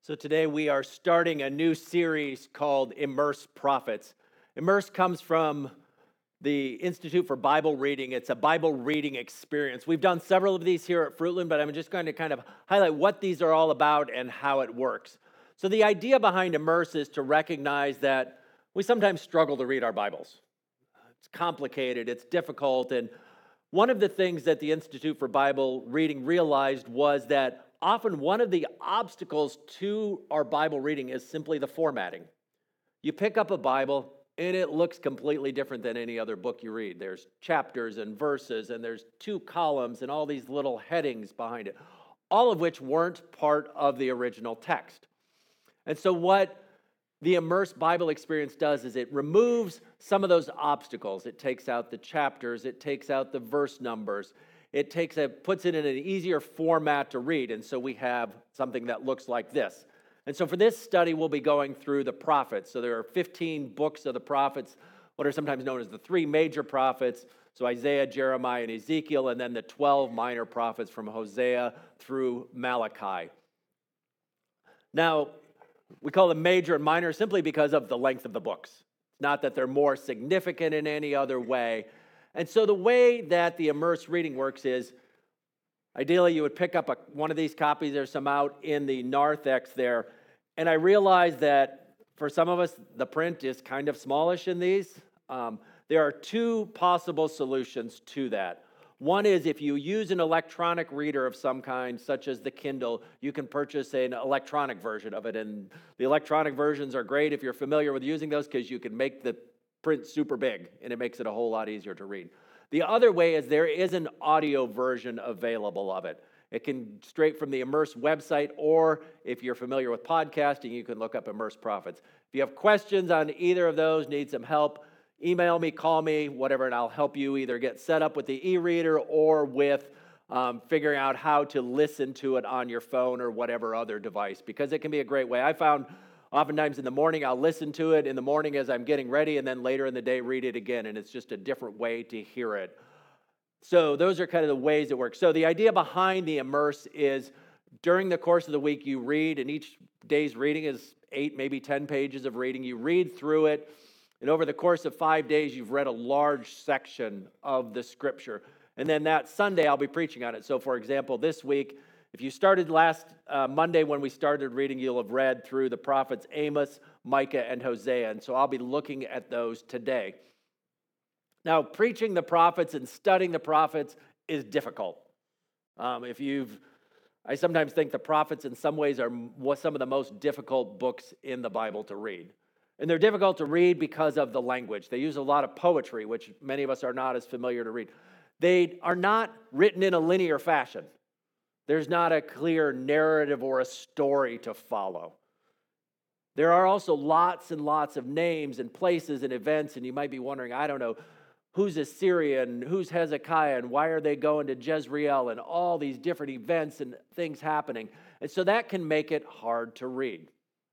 So today we are starting a new series called Immerse Prophets. Immerse comes from the Institute for Bible Reading. It's a Bible reading experience. We've done several of these here at Fruitland, but I'm just going to kind of highlight what these are all about and how it works. So the idea behind Immerse is to recognize that we sometimes struggle to read our Bibles. It's complicated, it's difficult, and one of the things that the Institute for Bible Reading realized was that often one of the obstacles to our Bible reading is simply the formatting. You pick up a Bible and it looks completely different than any other book you read. There's chapters and verses and there's two columns and all these little headings behind it, all of which weren't part of the original text. And so what the Immerse Bible experience does is it removes some of those obstacles. It takes out the chapters, it takes out the verse numbers, puts it in an easier format to read, and so we have something that looks like this. And so for this study, we'll be going through the prophets. So there are 15 books of the prophets, what are sometimes known as the three major prophets, so Isaiah, Jeremiah, and Ezekiel, and then the 12 minor prophets from Hosea through Malachi. Now, we call them major and minor simply because of the length of the books. It's not that they're more significant in any other way. And so the way that the Immerse reading works is, ideally you would pick up one of these copies. There's some out in the narthex there. And I realize that for some of us, the print is kind of smallish in these. There are two possible solutions to that. One is if you use an electronic reader of some kind, such as the Kindle, you can purchase an electronic version of it. And the electronic versions are great if you're familiar with using those because you can make the print super big and it makes it a whole lot easier to read. The other way is there is an audio version available of it. It can straight from the Immerse website, or if you're familiar with podcasting, you can look up Immerse Prophets. If you have questions on either of those, need some help, email me, call me, whatever, and I'll help you either get set up with the e-reader or with figuring out how to listen to it on your phone or whatever other device, because it can be a great way. I found oftentimes in the morning, I'll listen to it in the morning as I'm getting ready, and then later in the day, read it again, and it's just a different way to hear it. So those are kind of the ways it works. So the idea behind the Immerse is during the course of the week, you read, and each day's reading is 8, maybe 10 pages of reading. You read through it, and over the course of 5 days, you've read a large section of the Scripture. And then that Sunday, I'll be preaching on it. So for example, this week, if you started last Monday when we started reading, you'll have read through the prophets Amos, Micah, and Hosea. And so I'll be looking at those today. Now, preaching the prophets and studying the prophets is difficult. I sometimes think the prophets in some ways are some of the most difficult books in the Bible to read. And they're difficult to read because of the language. They use a lot of poetry, which many of us are not as familiar to read. They are not written in a linear fashion. There's not a clear narrative or a story to follow. There are also lots and lots of names and places and events, and you might be wondering, I don't know, who's Assyria and who's Hezekiah and why are they going to Jezreel and all these different events and things happening. And so that can make it hard to read.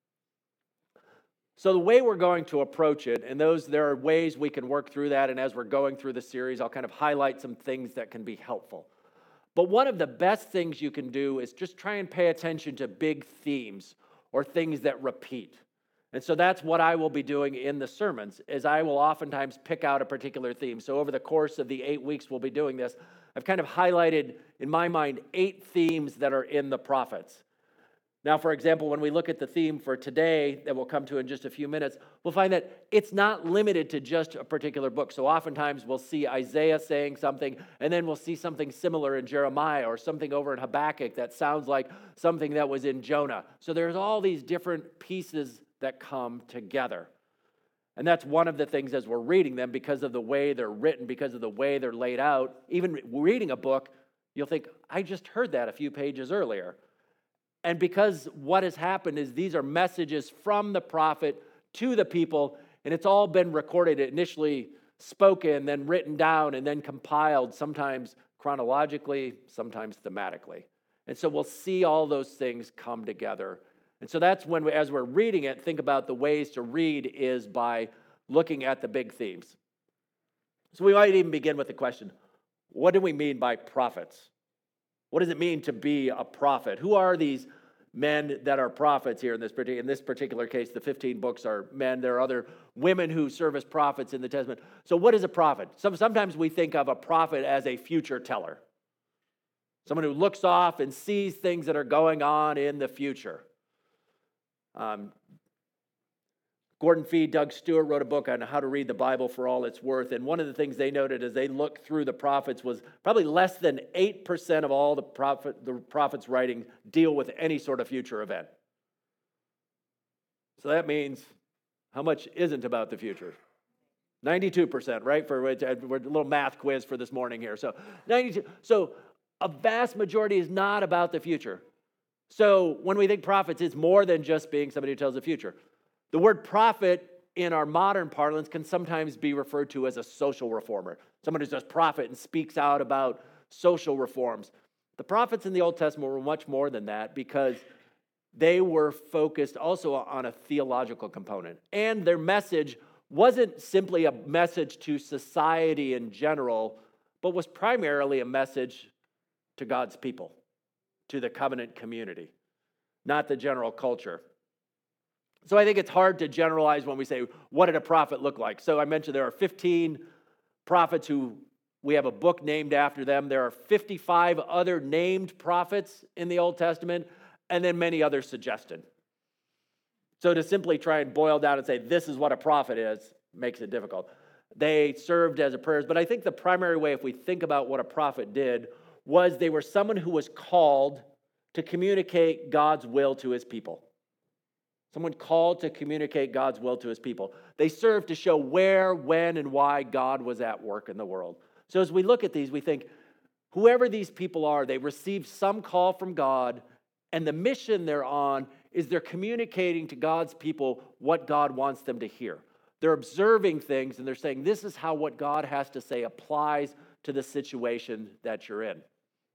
So the way we're going to approach it, and there are ways we can work through that, and as we're going through the series, I'll kind of highlight some things that can be helpful. But one of the best things you can do is just try and pay attention to big themes or things that repeat. And so that's what I will be doing in the sermons, is I will oftentimes pick out a particular theme. So over the course of the 8 weeks we'll be doing this, I've kind of highlighted, in my mind, 8 themes that are in the prophets. Now, for example, when we look at the theme for today that we'll come to in just a few minutes, we'll find that it's not limited to just a particular book. So oftentimes we'll see Isaiah saying something, and then we'll see something similar in Jeremiah or something over in Habakkuk that sounds like something that was in Jonah. So there's all these different pieces that come together. And that's one of the things as we're reading them, because of the way they're written, because of the way they're laid out. Even reading a book, you'll think, I just heard that a few pages earlier. And because what has happened is these are messages from the prophet to the people, and it's all been recorded, initially spoken, then written down, and then compiled, sometimes chronologically, sometimes thematically. And so we'll see all those things come together. And so that's when, as we're reading it, think about the ways to read is by looking at the big themes. So we might even begin with the question, what do we mean by prophets? What does it mean to be a prophet? Who are these men that are prophets here in this particular case. The 15 books are men. There are other women who serve as prophets in the Testament. So what is a prophet? Sometimes we think of a prophet as a future teller, someone who looks off and sees things that are going on in the future. Gordon Fee, Doug Stewart wrote a book on how to read the Bible for all it's worth. And one of the things they noted as they looked through the prophets was probably less than 8% of all the prophets' writing deal with any sort of future event. So that means how much isn't about the future? 92%, right? We're a little math quiz for this morning here. So 92. So a vast majority is not about the future. So when we think prophets, it's more than just being somebody who tells the future. The word prophet in our modern parlance can sometimes be referred to as a social reformer, someone who says prophet and speaks out about social reforms. The prophets in the Old Testament were much more than that because they were focused also on a theological component. And their message wasn't simply a message to society in general, but was primarily a message to God's people, to the covenant community, not the general culture. So I think it's hard to generalize when we say, what did a prophet look like? So I mentioned there are 15 prophets who we have a book named after them. There are 55 other named prophets in the Old Testament, and then many others suggested. So to simply try and boil down and say, this is what a prophet is, makes it difficult. They served as a prayer, but I think the primary way, if we think about what a prophet did, was they were someone who was called to communicate God's will to his people. Someone called to communicate God's will to his people. They served to show where, when, and why God was at work in the world. So as we look at these, we think, whoever these people are, they received some call from God, and the mission they're on is they're communicating to God's people what God wants them to hear. They're observing things, and they're saying, this is how what God has to say applies to the situation that you're in.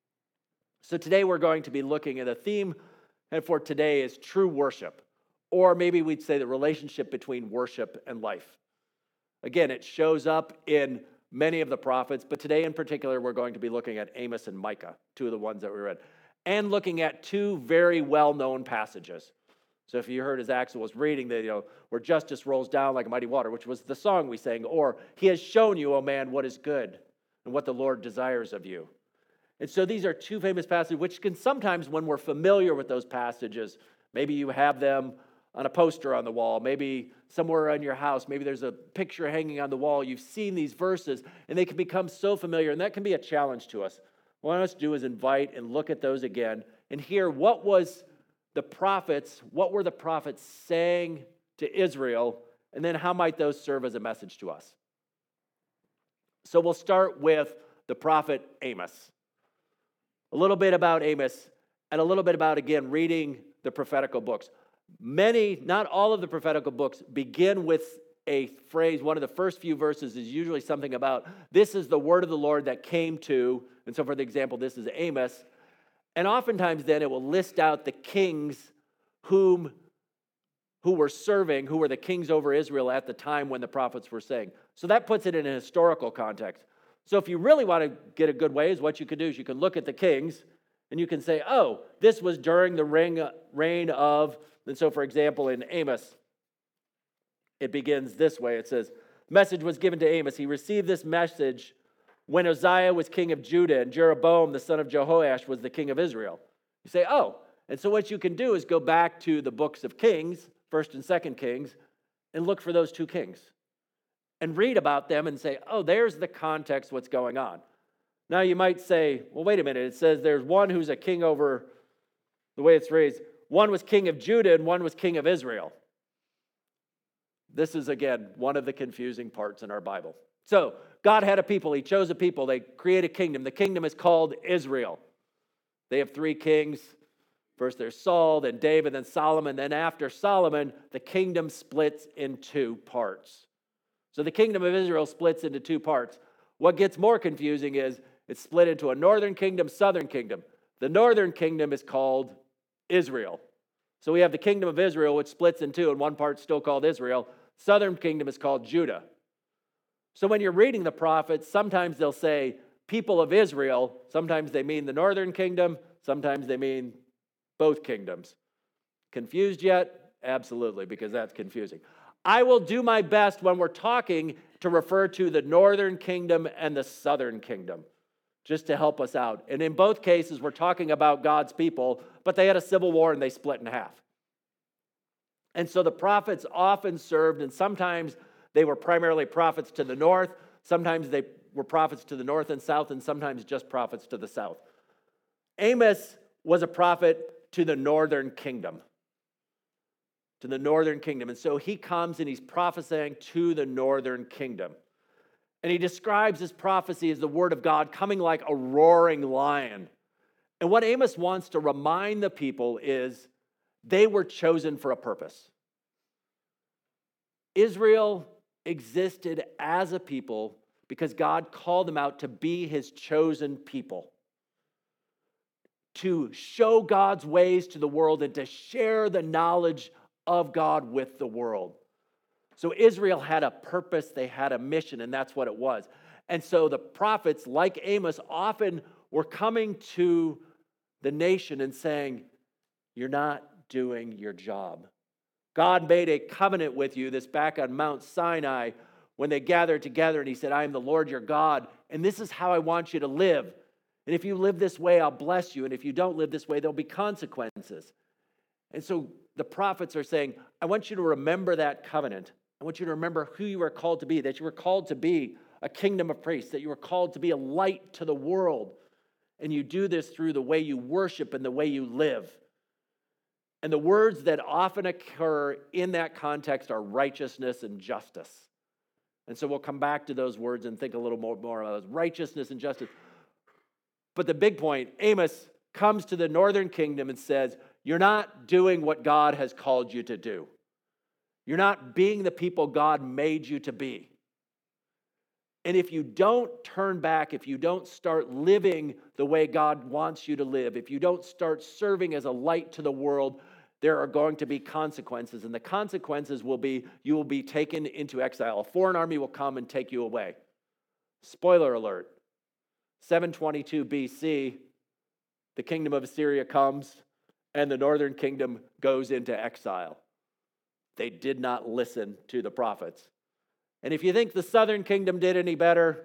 So today we're going to be looking at a theme, and for today is true worship. Or maybe we'd say the relationship between worship and life. Again, it shows up in many of the prophets, but today in particular, we're going to be looking at Amos and Micah, two of the ones that we read, and looking at two very well-known passages. So if you heard as Axel was reading, where justice rolls down like a mighty water, which was the song we sang, or he has shown you, O man, what is good and what the Lord desires of you. And so these are two famous passages, which can sometimes, when we're familiar with those passages, maybe you have them on a poster on the wall, maybe somewhere in your house, maybe there's a picture hanging on the wall. You've seen these verses, and they can become so familiar, and that can be a challenge to us. What I want us to do is invite and look at those again and hear what were the prophets saying to Israel, and then how might those serve as a message to us. So we'll start with the prophet Amos. A little bit about Amos, and a little bit about, again, reading the prophetical books. Many, not all of the prophetical books begin with a phrase. One of the first few verses is usually something about, this is the word of the Lord that came to, and so for the example, this is Amos. And oftentimes then it will list out the kings who were serving, who were the kings over Israel at the time when the prophets were saying. So that puts it in a historical context. So if you really want to get a good ways, what you could do is you can look at the kings, and you can say, oh, this was during the reign of. And so, for example, in Amos, it begins this way. It says, message was given to Amos. He received this message when Uzziah was king of Judah and Jeroboam, the son of Jehoash, was the king of Israel. You say, oh, and so what you can do is go back to the books of Kings, 1st and 2nd Kings, and look for those two kings and read about them and say, oh, there's the context, what's going on. Now you might say, well, wait a minute. It says there's one who's a king over, the way it's phrased, one was king of Judah and one was king of Israel. This is, again, one of the confusing parts in our Bible. So God had a people. He chose a people. They create a kingdom. The kingdom is called Israel. They have three kings. First there's Saul, then David, then Solomon. Then after Solomon, the kingdom splits in two parts. So the kingdom of Israel splits into two parts. What gets more confusing is it's split into a northern kingdom, southern kingdom. The northern kingdom is called Israel. So we have the kingdom of Israel, which splits in two, and one part's still called Israel. Southern kingdom is called Judah. So when you're reading the prophets, sometimes they'll say people of Israel. Sometimes they mean the northern kingdom. Sometimes they mean both kingdoms. Confused yet? Absolutely, because that's confusing. I will do my best when we're talking to refer to the northern kingdom and the southern kingdom, just to help us out. And in both cases, we're talking about God's people, but they had a civil war and they split in half. And so the prophets often served, and sometimes they were primarily prophets to the north, sometimes they were prophets to the north and south, and sometimes just prophets to the south. Amos was a prophet to the northern kingdom. To the northern kingdom. And so he comes and he's prophesying to the northern kingdom. And he describes his prophecy as the word of God coming like a roaring lion. And what Amos wants to remind the people is they were chosen for a purpose. Israel existed as a people because God called them out to be his chosen people, to show God's ways to the world and to share the knowledge of God with the world. So Israel had a purpose, they had a mission, and that's what it was. And so the prophets, like Amos, often were coming to the nation and saying, you're not doing your job. God made a covenant with you, this back on Mount Sinai, when they gathered together, and he said, I am the Lord your God, and this is how I want you to live. And if you live this way, I'll bless you, and if you don't live this way, there'll be consequences. And so the prophets are saying, I want you to remember that covenant. I want you to remember who you are called to be, that you were called to be a kingdom of priests, that you were called to be a light to the world. And you do this through the way you worship and the way you live. And the words that often occur in that context are righteousness and justice. And so we'll come back to those words and think a little more about those, righteousness and justice. But the big point, Amos comes to the northern kingdom and says, you're not doing what God has called you to do. You're not being the people God made you to be. And if you don't turn back, if you don't start living the way God wants you to live, if you don't start serving as a light to the world, there are going to be consequences. And the consequences will be you will be taken into exile. A foreign army will come and take you away. Spoiler alert, 722 BC, the kingdom of Assyria comes and the northern kingdom goes into exile. They did not listen to the prophets. And if you think the southern kingdom did any better,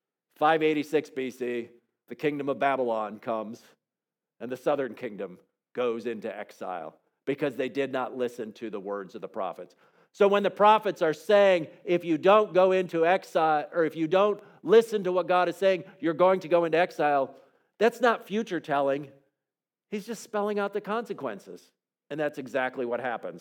586 BC, the kingdom of Babylon comes and the southern kingdom goes into exile because they did not listen to the words of the prophets. So when the prophets are saying, if you don't go into exile, or if you don't listen to what God is saying, you're going to go into exile, that's not future telling. He's just spelling out the consequences. And that's exactly what happens.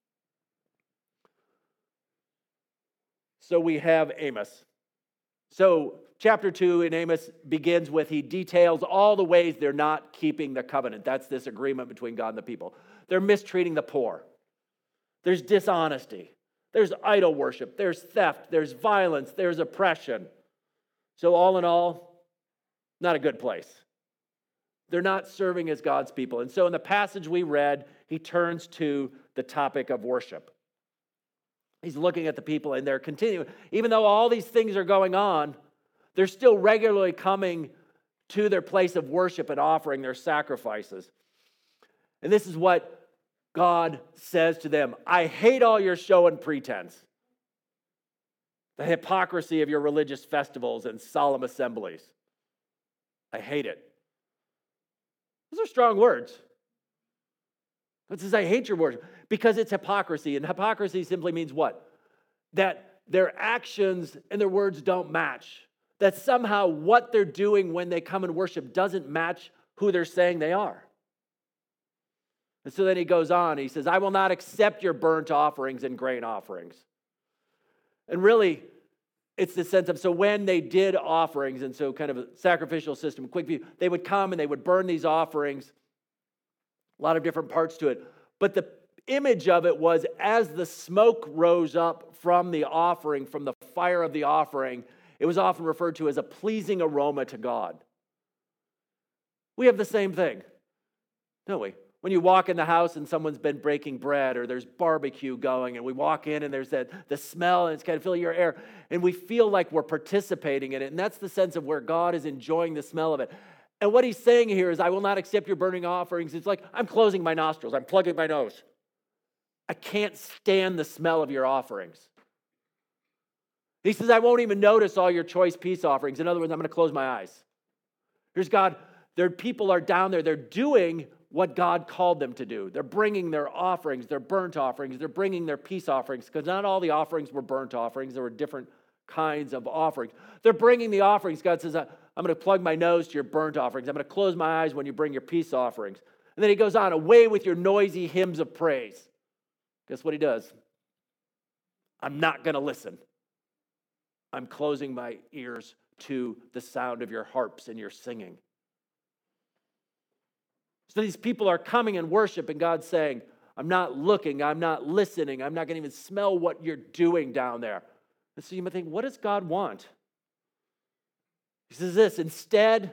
So we have Amos. So chapter 2 in Amos begins with, he details all the ways they're not keeping the covenant. That's this agreement between God and the people. They're mistreating the poor. There's dishonesty. There's idol worship. There's theft. There's violence. There's oppression. So all in all, not a good place. They're not serving as God's people. And so in the passage we read, he turns to the topic of worship. He's looking at the people and they're continuing. Even though all these things are going on, they're still regularly coming to their place of worship and offering their sacrifices. And this is what God says to them. I hate all your show and pretense, the hypocrisy of your religious festivals and solemn assemblies. I hate it. Those are strong words. It says, I hate your worship, because it's hypocrisy. And hypocrisy simply means what? That their actions and their words don't match. That somehow what they're doing when they come and worship doesn't match who they're saying they are. And so then he goes on, he says, I will not accept your burnt offerings and grain offerings. And really, it's the sense of, so when they did offerings, and so kind of a sacrificial system, quick view, they would come and they would burn these offerings, a lot of different parts to it. But the image of it was as the smoke rose up from the offering, from the fire of the offering, it was often referred to as a pleasing aroma to God. We have the same thing, don't we? When you walk in the house and someone's been breaking bread or there's barbecue going and we walk in and there's the smell and it's kind of filling your air and we feel like we're participating in it. And that's the sense of where God is enjoying the smell of it. And what he's saying here is, I will not accept your burning offerings. It's like, I'm closing my nostrils. I'm plugging my nose. I can't stand the smell of your offerings. He says, I won't even notice all your choice peace offerings. In other words, I'm going to close my eyes. Here's God. Their people are down there. They're doing what God called them to do. They're bringing their offerings, their burnt offerings. They're bringing their peace offerings, because not all the offerings were burnt offerings. There were different kinds of offerings. They're bringing the offerings. God says, I'm going to plug my nose to your burnt offerings. I'm going to close my eyes when you bring your peace offerings. And then he goes on, away with your noisy hymns of praise. Guess what he does? I'm not going to listen. I'm closing my ears to the sound of your harps and your singing. So these people are coming in worship, and God's saying, I'm not looking, I'm not listening, I'm not going to even smell what you're doing down there. And so you might think, what does God want? He says this, instead,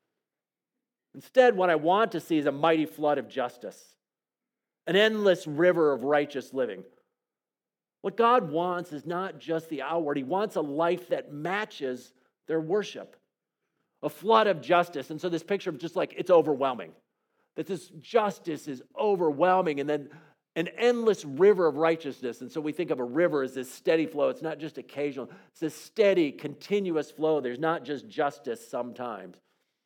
what I want to see is a mighty flood of justice, an endless river of righteous living. What God wants is not just the outward. He wants a life that matches their worship. A flood of justice. And so this picture of just like, it's overwhelming. That this justice is overwhelming. And then an endless river of righteousness. And so we think of a river as this steady flow. It's not just occasional. It's this steady, continuous flow. There's not just justice sometimes.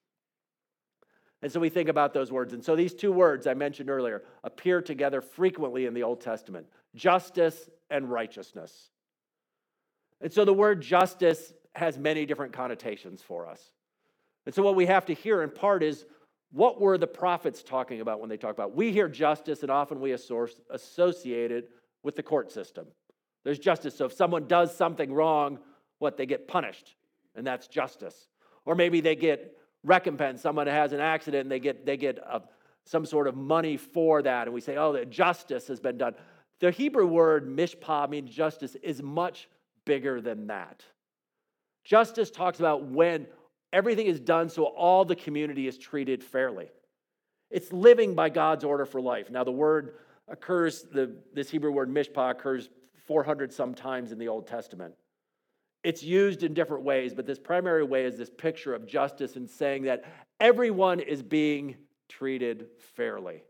And so we think about those words. And so these two words I mentioned earlier appear together frequently in the Old Testament. Justice and righteousness. And so the word justice has many different connotations for us. And so what we have to hear in part is, what were the prophets talking about when they talk about? We hear justice, and often we associate it with the court system. There's justice. So if someone does something wrong, they get punished, and that's justice. Or maybe they get recompense. Someone has an accident, and they get some sort of money for that, and we say, oh, that justice has been done. The Hebrew word mishpah means justice is much bigger than that. Justice talks about when everything is done so all the community is treated fairly. It's living by God's order for life. Now the word occurs, this Hebrew word mishpah occurs 400 some times in the Old Testament. It's used in different ways, but this primary way is this picture of justice and saying that everyone is being treated fairly.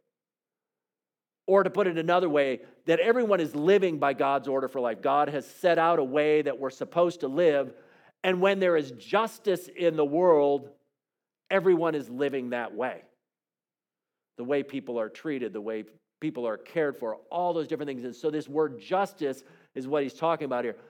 Or to put it another way, that everyone is living by God's order for life. God has set out a way that we're supposed to live, and when there is justice in the world, everyone is living that way. The way people are treated, the way people are cared for, all those different things. And so this word justice is what he's talking about here.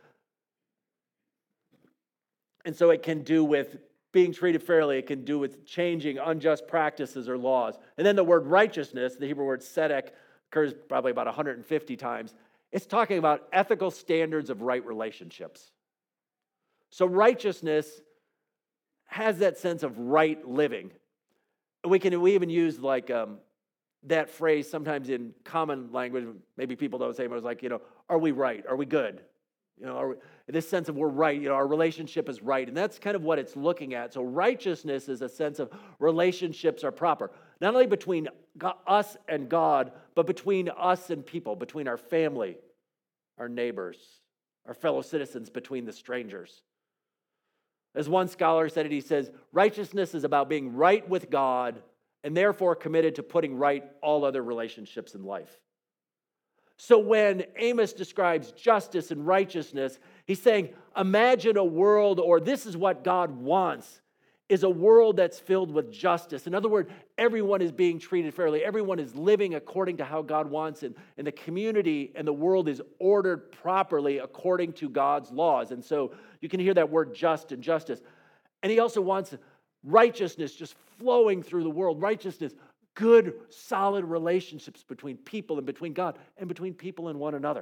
And so it can do with being treated fairly. It can do with changing unjust practices or laws. And then the word righteousness, the Hebrew word tzedek, occurs probably about 150 times. It's talking about ethical standards of right relationships. So righteousness has that sense of right living. We even use that phrase sometimes in common language. Maybe people don't say it, but it's like, are we right? Are we good? This sense of we're right, our relationship is right. And that's kind of what it's looking at. So righteousness is a sense of relationships are proper. Not only between us and God, but between us and people, between our family, our neighbors, our fellow citizens, between the strangers. As one scholar said it, he says, righteousness is about being right with God and therefore committed to putting right all other relationships in life. So when Amos describes justice and righteousness, he's saying, imagine a world, or this is what God wants, is a world that's filled with justice. In other words, everyone is being treated fairly. Everyone is living according to how God wants it. And the community and the world is ordered properly according to God's laws. And so you can hear that word just and justice. And he also wants righteousness just flowing through the world. Righteousness, good, solid relationships between people and between God and between people and one another.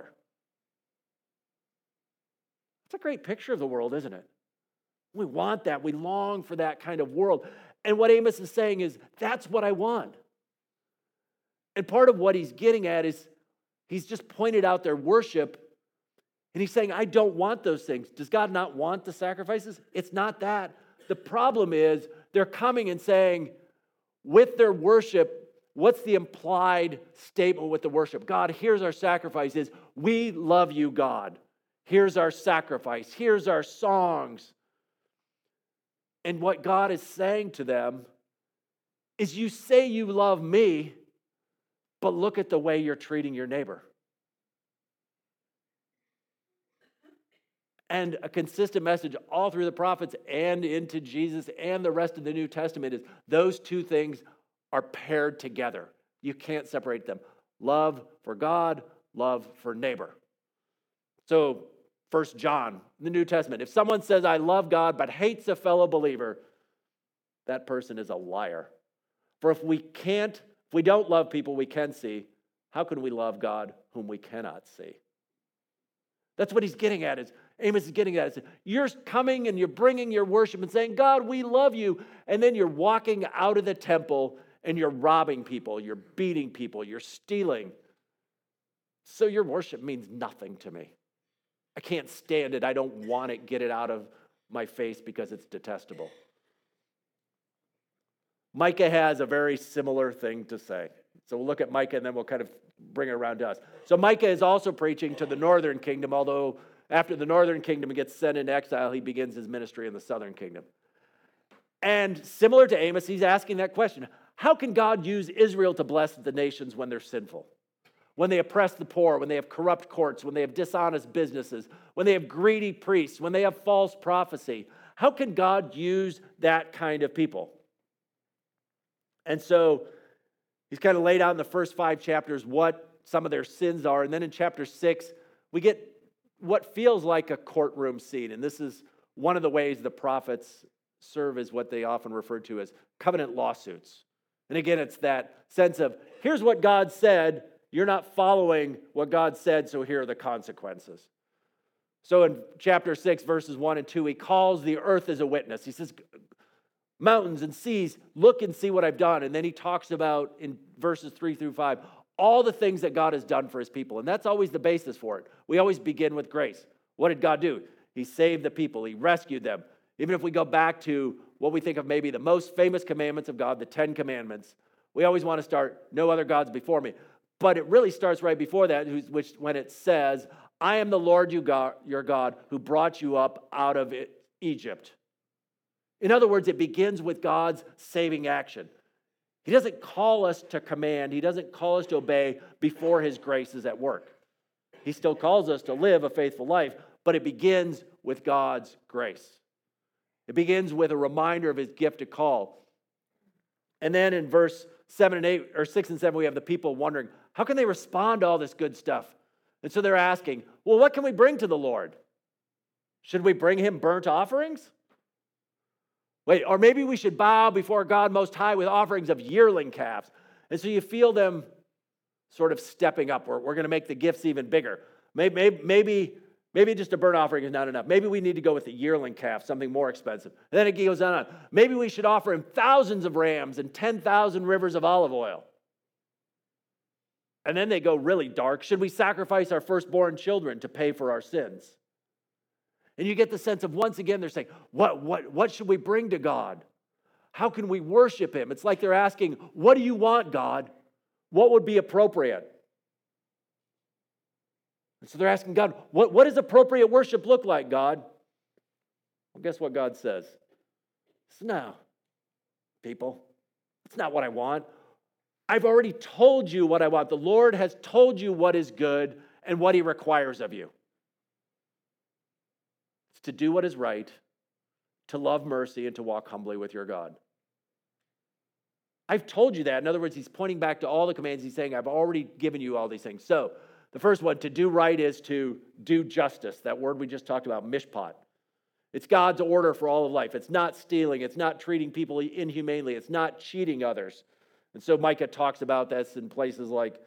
It's a great picture of the world, isn't it? We want that. We long for that kind of world. And what Amos is saying is, that's what I want. And part of what he's getting at is, he's just pointed out their worship, and he's saying, I don't want those things. Does God not want the sacrifices? It's not that. The problem is, they're coming and saying, with their worship, what's the implied statement with the worship? God, here's our sacrifices. We love you, God. Here's our sacrifice. Here's our songs. And what God is saying to them is you say you love me, but look at the way you're treating your neighbor. And a consistent message all through the prophets and into Jesus and the rest of the New Testament is those two things are paired together. You can't separate them. Love for God, love for neighbor. So 1 John, the New Testament, if someone says, I love God, but hates a fellow believer, that person is a liar. For if we don't love people we can see, how can we love God whom we cannot see? That's what he's getting at. Amos is getting at. You're coming and you're bringing your worship and saying, God, we love you. And then you're walking out of the temple and you're robbing people, you're beating people, you're stealing. So your worship means nothing to me. I can't stand it. I don't want it. Get it out of my face because it's detestable. Micah has a very similar thing to say. So we'll look at Micah and then we'll kind of bring it around to us. So Micah is also preaching to the northern kingdom, although after the northern kingdom gets sent into exile, he begins his ministry in the southern kingdom. And similar to Amos, he's asking that question. How can God use Israel to bless the nations when they're sinful? When they oppress the poor, when they have corrupt courts, when they have dishonest businesses, when they have greedy priests, when they have false prophecy? How can God use that kind of people? And so he's kind of laid out in the first 5 chapters what some of their sins are. And then in chapter 6, we get what feels like a courtroom scene. And this is one of the ways the prophets serve as what they often refer to as covenant lawsuits. And again, it's that sense of, here's what God said, you're not following what God said, so here are the consequences. So in chapter 6, verses 1 and 2, he calls the earth as a witness. He says, mountains and seas, look and see what I've done. And then he talks about, in verses 3 through 5, all the things that God has done for his people. And that's always the basis for it. We always begin with grace. What did God do? He saved the people. He rescued them. Even if we go back to what we think of maybe the most famous commandments of God, the 10 Commandments, we always want to start, no other gods before me. But it really starts right before that, which when it says, I am the Lord your God who brought you up out of Egypt. In other words, it begins with God's saving action. He doesn't call us to command. He doesn't call us to obey before his grace is at work. He still calls us to live a faithful life, but it begins with God's grace. It begins with a reminder of his gift to call. And then in verse 7 and 8, or 6 and 7, we have the people wondering, how can they respond to all this good stuff? And so they're asking, well, what can we bring to the Lord? Should we bring him burnt offerings? Wait, or maybe we should bow before God Most High with offerings of yearling calves. And so you feel them sort of stepping up. We're going to make the gifts even bigger. Maybe just a burnt offering is not enough. Maybe we need to go with the yearling calf, something more expensive. And then it goes on. Maybe we should offer him thousands of rams and 10,000 rivers of olive oil. And then they go really dark. Should we sacrifice our firstborn children to pay for our sins? And you get the sense of, once again, they're saying, what should we bring to God? How can we worship him? It's like they're asking, what do you want, God? What would be appropriate? And so they're asking God, what does appropriate worship look like, God? Well, guess what God says? No, people, that's not what I want. I've already told you what I want. The Lord has told you what is good and what he requires of you. It's to do what is right, to love mercy, and to walk humbly with your God. I've told you that. In other words, he's pointing back to all the commands. He's saying, I've already given you all these things. So the first one, to do right, is to do justice. That word we just talked about, mishpat. It's God's order for all of life. It's not stealing. It's not treating people inhumanely. It's not cheating others. And so Micah talks about this in places like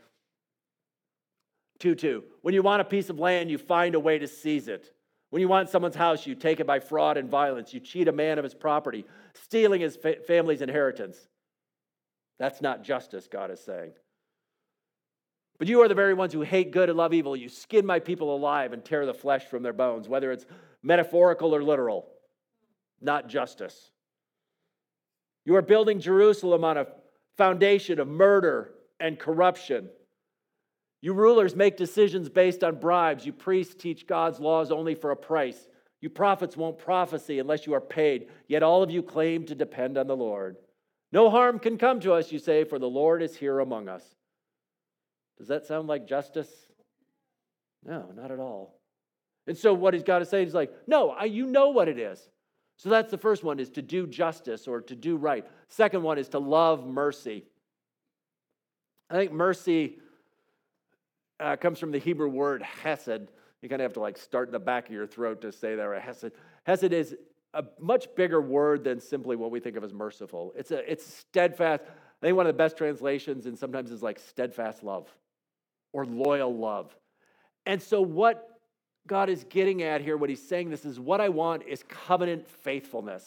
2:2. When you want a piece of land, you find a way to seize it. When you want someone's house, you take it by fraud and violence. You cheat a man of his property, stealing his family's inheritance. That's not justice, God is saying. But you are the very ones who hate good and love evil. You skin my people alive and tear the flesh from their bones, whether it's metaphorical or literal. Not justice. You are building Jerusalem on a foundation of murder and corruption. You rulers make decisions based on bribes. You priests teach God's laws only for a price. You prophets won't prophesy unless you are paid. Yet all of you claim to depend on the Lord. No harm can come to us, you say, for the Lord is here among us. Does that sound like justice? No, not at all. And so what he's got to say is like, no, you know what it is. So that's the first one, is to do justice or to do right. Second one is to love mercy. I think mercy comes from the Hebrew word hesed. You kind of have to like start in the back of your throat to say that, right? Hesed. Hesed is a much bigger word than simply what we think of as merciful. It's steadfast. I think one of the best translations and sometimes is like steadfast love or loyal love. And so what God is getting at here, what he's saying, this is what I want is covenant faithfulness.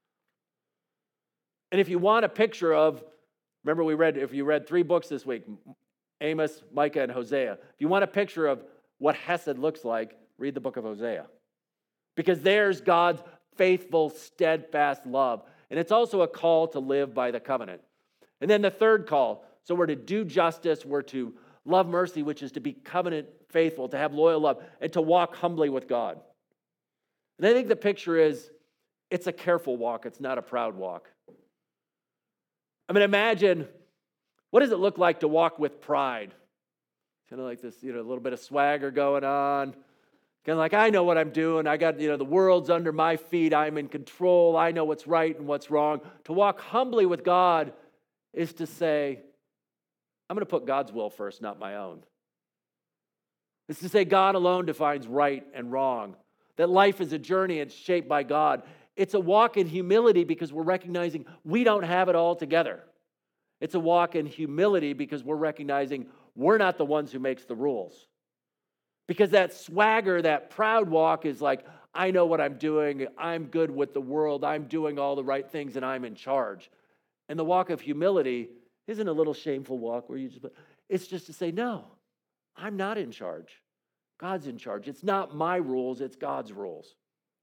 And if you want a picture of, remember if you read 3 books this week, Amos, Micah, and Hosea. If you want a picture of what Hesed looks like, read the book of Hosea. Because there's God's faithful, steadfast love. And it's also a call to live by the covenant. And then the third call, so we're to do justice, we're to love mercy, which is to be covenant faithful, to have loyal love, and to walk humbly with God. And I think the picture is, it's a careful walk, it's not a proud walk. I mean, imagine, what does it look like to walk with pride? Kind of like this, a little bit of swagger going on. Kind of like, I know what I'm doing. I got, the world's under my feet. I'm in control. I know what's right and what's wrong. To walk humbly with God is to say, I'm going to put God's will first, not my own. It's to say God alone defines right and wrong. That life is a journey and shaped by God. It's a walk in humility because we're recognizing we don't have it all together. It's a walk in humility because we're recognizing we're not the ones who makes the rules. Because that swagger, that proud walk is like, I know what I'm doing. I'm good with the world. I'm doing all the right things and I'm in charge. And the walk of humility isn't a little shameful walk where it's just to say, no, I'm not in charge. God's in charge. It's not my rules, it's God's rules.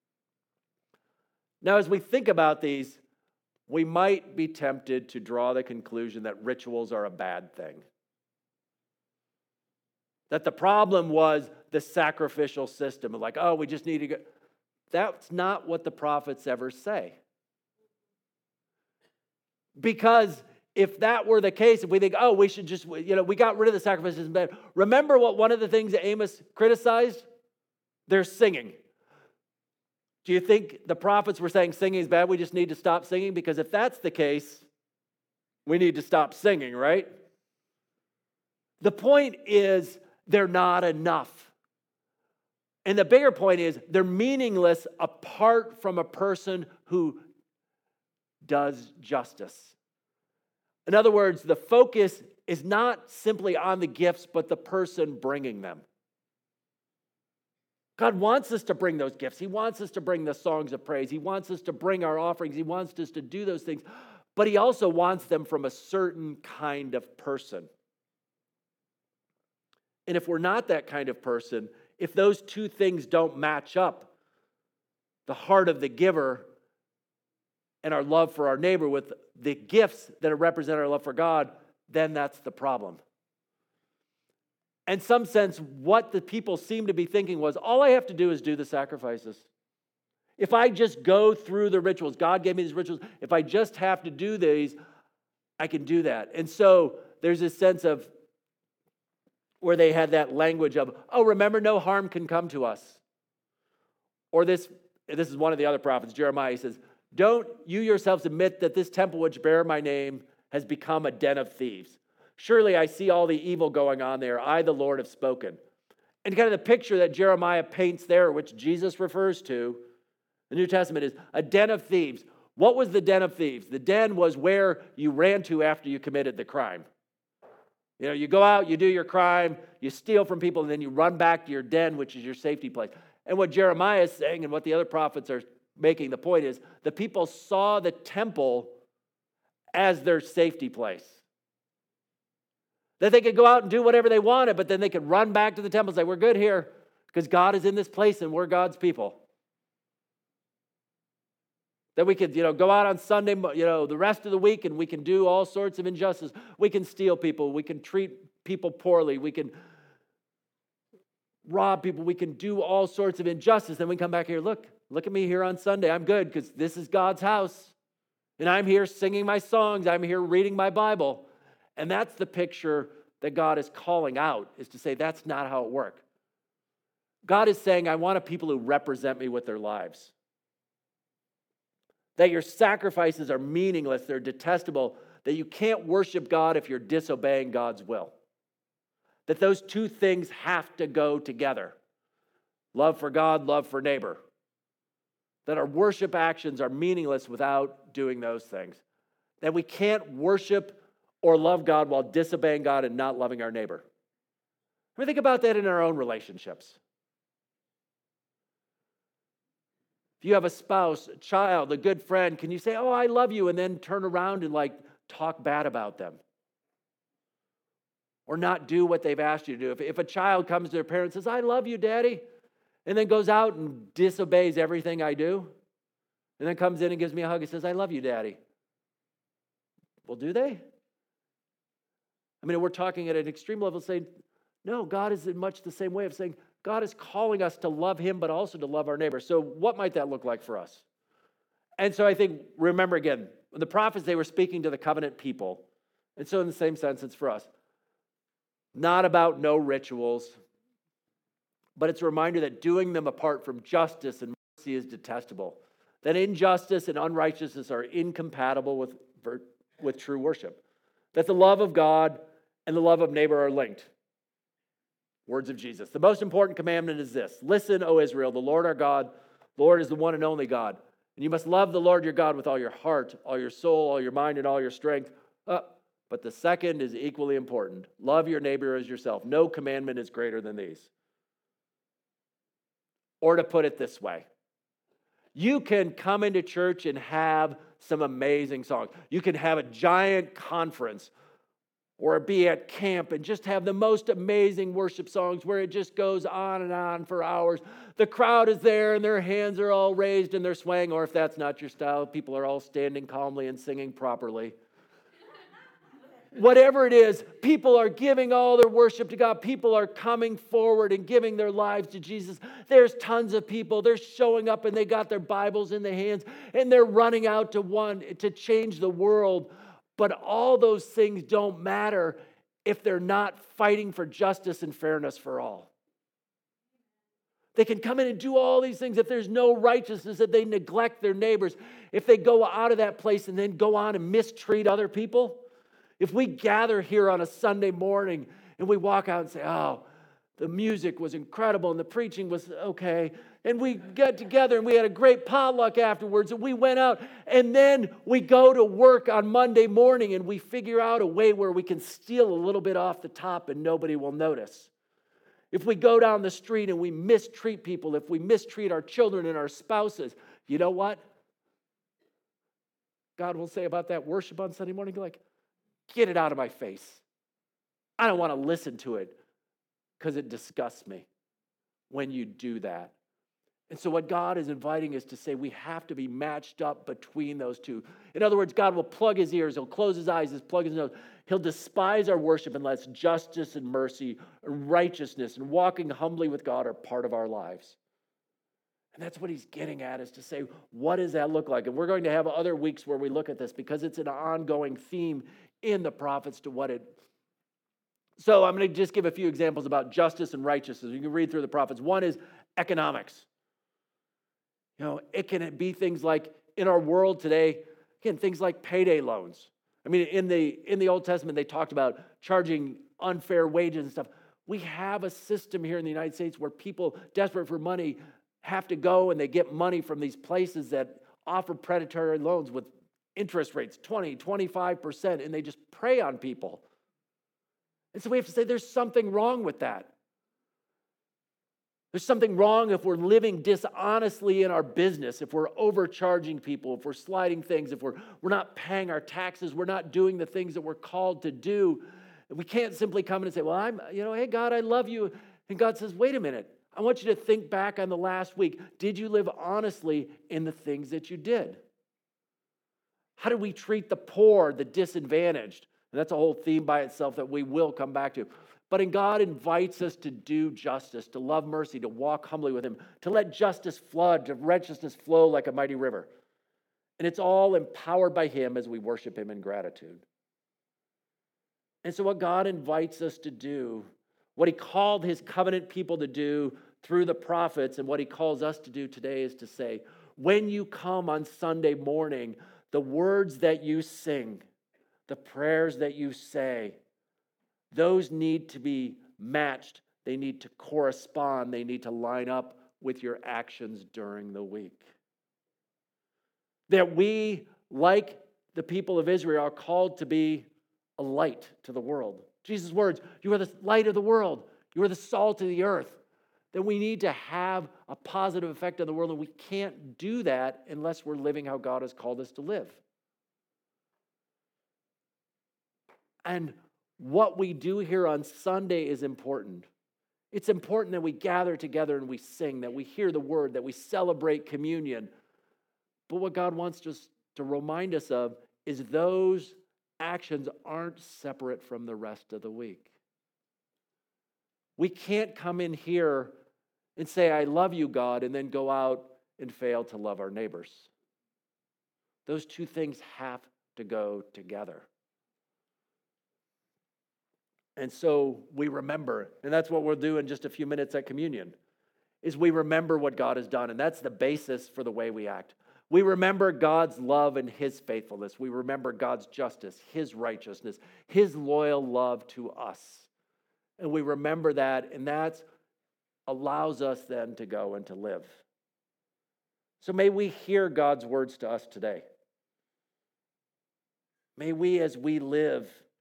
Now, as we think about these, we might be tempted to draw the conclusion that rituals are a bad thing. That the problem was the sacrificial system. Like, we just need to go. That's not what the prophets ever say. Because if that were the case, if we think, we should just, we got rid of the sacrifices. Remember what one of the things that Amos criticized? Their singing. Do you think the prophets were saying singing is bad? We just need to stop singing? Because if that's the case, we need to stop singing, right? The point is, they're not enough. And the bigger point is, they're meaningless apart from a person who does justice. In other words, the focus is not simply on the gifts, but the person bringing them. God wants us to bring those gifts. He wants us to bring the songs of praise. He wants us to bring our offerings. He wants us to do those things. But he also wants them from a certain kind of person. And if we're not that kind of person, if those two things don't match up, the heart of the giver and our love for our neighbor with the gifts that represent our love for God, then that's the problem. In some sense, what the people seem to be thinking was, all I have to do is do the sacrifices. If I just go through the rituals, God gave me these rituals, if I just have to do these, I can do that. And so there's this sense of where they had that language of, remember, no harm can come to us. Or this is one of the other prophets, Jeremiah, says, don't you yourselves admit that this temple which bear my name has become a den of thieves? Surely I see all the evil going on there. I, the Lord, have spoken. And kind of the picture that Jeremiah paints there, which Jesus refers to, the New Testament, is a den of thieves. What was the den of thieves? The den was where you ran to after you committed the crime. You go out, you do your crime, you steal from people, and then you run back to your den, which is your safety place. And what Jeremiah is saying, and what the other prophets are making the point is, the people saw the temple as their safety place. That they could go out and do whatever they wanted, but then they could run back to the temple and say, we're good here, because God is in this place and we're God's people. That we could, go out on Sunday, the rest of the week, and we can do all sorts of injustice. We can steal people. We can treat people poorly. We can rob people. We can do all sorts of injustice. Then we come back here, look at me here on Sunday. I'm good because this is God's house. And I'm here singing my songs. I'm here reading my Bible. And that's the picture that God is calling out, is to say that's not how it works. God is saying, I want a people who represent me with their lives. That your sacrifices are meaningless, they're detestable, that you can't worship God if you're disobeying God's will. That those two things have to go together. Love for God, love for neighbor. That our worship actions are meaningless without doing those things. That we can't worship or love God while disobeying God and not loving our neighbor. I mean, think about that in our own relationships. If you have a spouse, a child, a good friend, can you say, oh, I love you, and then turn around and talk bad about them? Or not do what they've asked you to do? If a child comes to their parents and says, I love you, Daddy, and then goes out and disobeys everything I do, and then comes in and gives me a hug and says, I love you, Daddy. Well, do they? I mean, we're talking at an extreme level saying, no, God is in much the same way of saying, God is calling us to love him, but also to love our neighbor. So what might that look like for us? And so I think, remember again, the prophets, they were speaking to the covenant people. And so in the same sense, it's for us. Not about no rituals, but it's a reminder that doing them apart from justice and mercy is detestable. That injustice and unrighteousness are incompatible with true worship. That the love of God and the love of neighbor are linked. Words of Jesus. The most important commandment is this. Listen, O Israel, the Lord our God, Lord is the one and only God. And you must love the Lord your God with all your heart, all your soul, all your mind, and all your strength. But the second is equally important. Love your neighbor as yourself. No commandment is greater than these. Or to put it this way, you can come into church and have some amazing songs. You can have a giant conference or be at camp and just have the most amazing worship songs where it just goes on and on for hours. The crowd is there and their hands are all raised and they're swaying, or if that's not your style, people are all standing calmly and singing properly. Whatever it is, people are giving all their worship to God. People are coming forward and giving their lives to Jesus. There's tons of people. They're showing up and they got their Bibles in their hands and they're running out to change the world. But all those things don't matter if they're not fighting for justice and fairness for all. They can come in and do all these things if there's no righteousness, if they neglect their neighbors, if they go out of that place and then go on and mistreat other people. If we gather here on a Sunday morning and we walk out and say, oh, the music was incredible and the preaching was okay, and we got together and we had a great potluck afterwards and we went out, and then we go to work on Monday morning and we figure out a way where we can steal a little bit off the top and nobody will notice. If we go down the street and we mistreat people, if we mistreat our children and our spouses, you know what God will say about that worship on Sunday morning? Like, get it out of my face. I don't want to listen to it because it disgusts me when you do that. And so what God is inviting us to say, we have to be matched up between those two. In other words, God will plug his ears, he'll close his eyes, he'll plug his nose. He'll despise our worship unless justice and mercy, righteousness, and walking humbly with God are part of our lives. And that's what he's getting at, is to say, what does that look like? And we're going to have other weeks where we look at this because it's an ongoing theme in the prophets to what it. So I'm going to just give a few examples about justice and righteousness. You can read through the prophets. One is economics. You know, it can be things like in our world today, again, things like payday loans. I mean, in the Old Testament, they talked about charging unfair wages and stuff. We have a system here in the United States where people desperate for money have to go and they get money from these places that offer predatory loans with interest rates, 20, 25%, and they just prey on people. And so we have to say there's something wrong with that. There's something wrong if we're living dishonestly in our business, if we're overcharging people, if we're sliding things, if we're not paying our taxes, we're not doing the things that we're called to do. We can't simply come in and say, well, hey, God, I love you. And God says, wait a minute. I want you to think back on the last week. Did you live honestly in the things that you did? How do we treat the poor, the disadvantaged? And that's a whole theme by itself that we will come back to. But God invites us to do justice, to love mercy, to walk humbly with him, to let justice flood, to righteousness flow like a mighty river. And it's all empowered by him as we worship him in gratitude. And so what God invites us to do, what he called his covenant people to do through the prophets, and what he calls us to do today is to say, when you come on Sunday morning, the words that you sing, the prayers that you say, those need to be matched. They need to correspond. They need to line up with your actions during the week. That we, like the people of Israel, are called to be a light to the world. Jesus' words, you are the light of the world. You are the salt of the earth. That we need to have a positive effect on the world, and we can't do that unless we're living how God has called us to live. And what we do here on Sunday is important. It's important that we gather together and we sing, that we hear the word, that we celebrate communion. But what God wants us to remind us of is those actions aren't separate from the rest of the week. We can't come in here and say, I love you, God, and then go out and fail to love our neighbors. Those two things have to go together. And so we remember, and that's what we'll do in just a few minutes at communion, is we remember what God has done, and that's the basis for the way we act. We remember God's love and his faithfulness. We remember God's justice, his righteousness, his loyal love to us. And we remember that, and that allows us then to go and to live. So may we hear God's words to us today. May we, as we live